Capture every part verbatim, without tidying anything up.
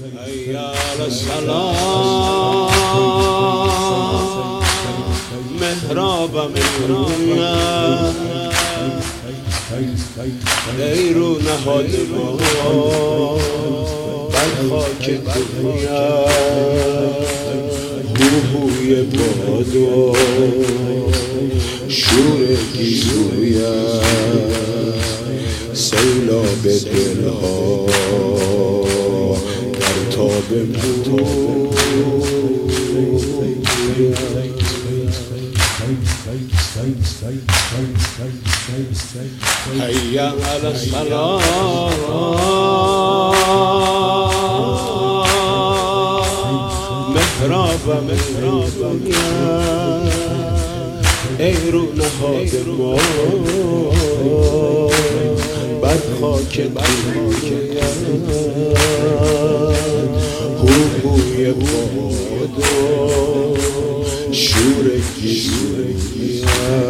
ایال سلام محرابم رویم ای رو نهاد ما بر خاک کویم هوهوی باد و شور گیسویم سیلاب دلها در تاب مویم حی علی الصلاة محراب محراب ای رو نهاد ما بر خاک کویم هوهوی باد و شور گیسویم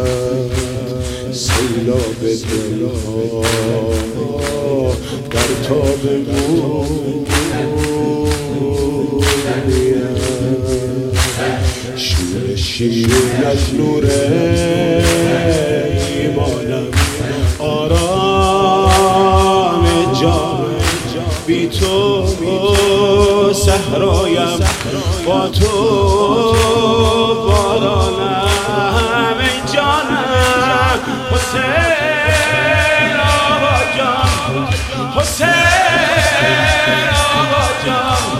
سیلاب دلها در تاب مویم شور شیرین از نور ایمانم آرام جان بی تو صحرایم با تو بارانم ای جانم حسین آقا جان حسین آقا جان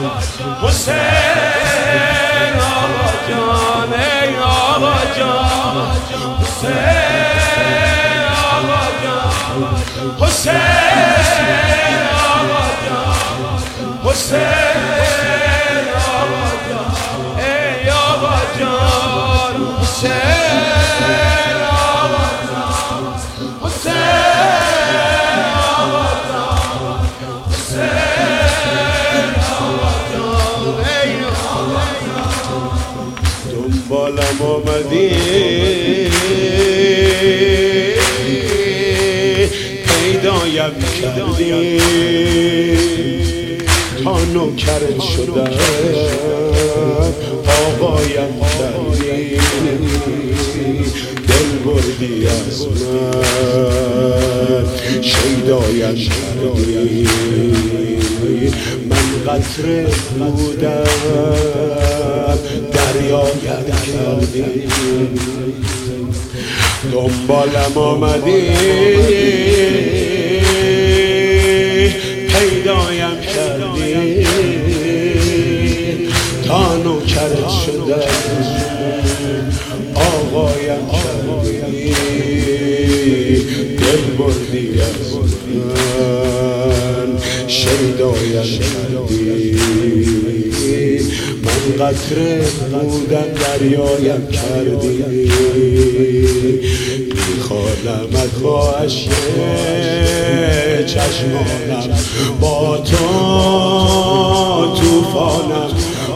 حسین آقا جان ای آقا جان حسین آقا جان حسین آقا جان حسین آقا جان ای آقا جان حسین آقا جان حسین آقا جان حسین آقا جان ای آقا جان دنبالم آمدی پیدایم کردی تا نوکرت شدم آقایم کردی دل بردی از من شیدایم کردی من قطره بودم دریایم کردی دنبالم آمدی پیدایم کردی تا نوکرت شدم آقایم کردی دل بردی از من شیدایم کردی من قطره بودم دریایم کردی میخوانمت با اشک چشمانم با تو توفانم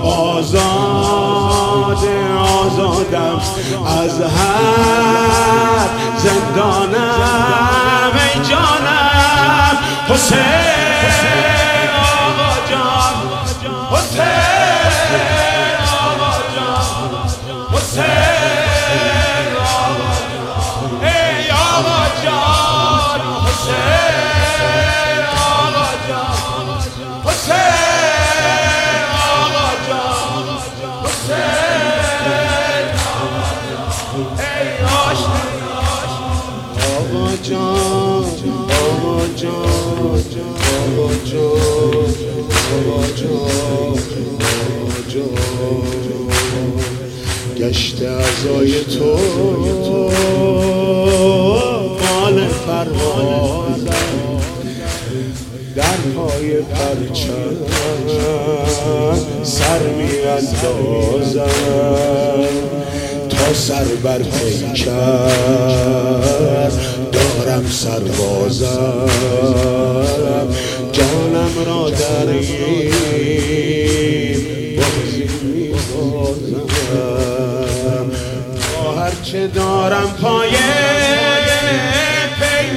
آزاد آزادم از هر زندانم ای جانم حسین آقا جان حسین آقا جان حسین آقا جان ای آقا جان حسین آقا جان حسین آقا جان حسین آقا جان ای آشنا آقا جان آقا جان آقا جان آقا جان آقا جان گشت عزای تو مال پروازم در پای پرچم سر می اندازم تا سر بر پیکر دارم سربازم جانم را در این بازی می بازم با هرچه دارم پای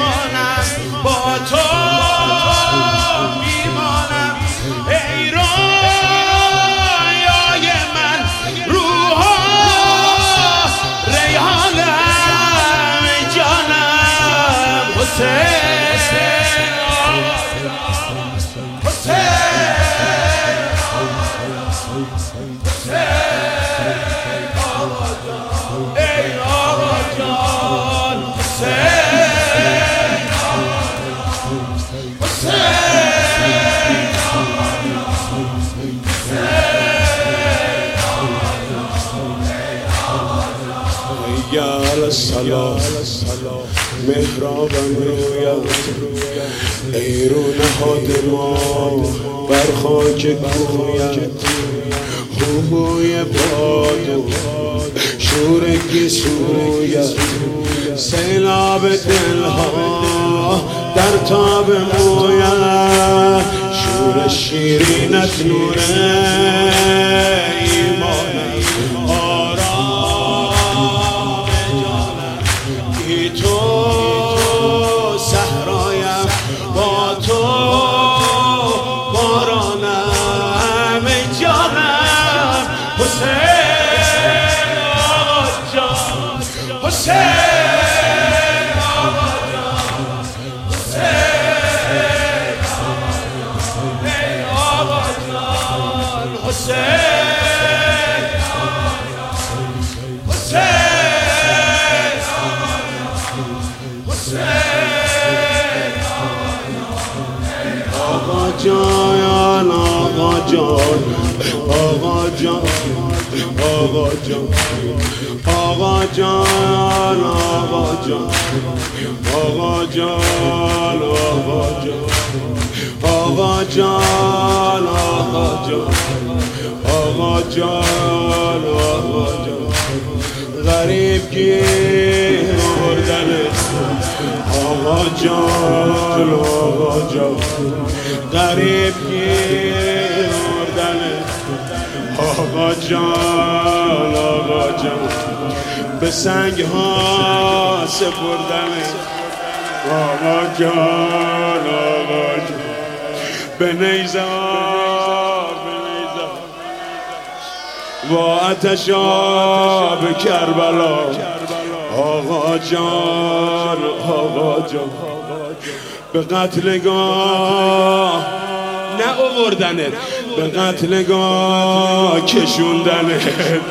پیمانم با تو میمانم ای رو ای آقا جان حسین یا سلام محرابم رویت ای رو نهاد ما بر خاک کویت خوبوی باد و شور گیسویت سیلاب دلها در تاب مویت شور شیرینت نور ایمانت جان آقا جان آقا جان آقا جان آقا جان آقا جان آقا جان آقا جان آقا جان آقا جان آقا جان غریب گیر آوردنت آقا جان آقا جان غریب گیر آوردنت آقا جان آقا جان به سنگ ها سپردنت آقا جان آقا جان به نیزه ها و آتش آب کربلا آقا جان آقا جان به قتلگاه نه آوردنت به قتلگاه کشوندنت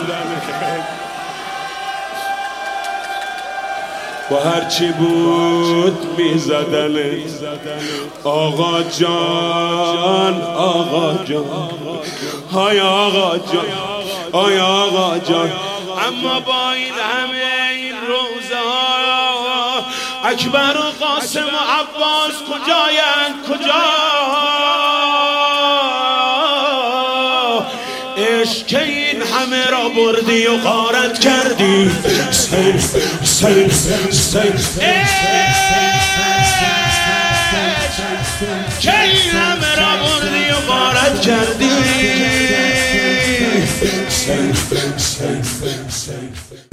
و هرچی بود میزدنت آقا جان آقا جان های آقا جان های آقا جان اما با این همه این روزها اکبر و قاسم و عباس کجایند کجا عشق که این همه را بردی و غارت کردی سین سین سین که این همه را بردی و غارت کردی سین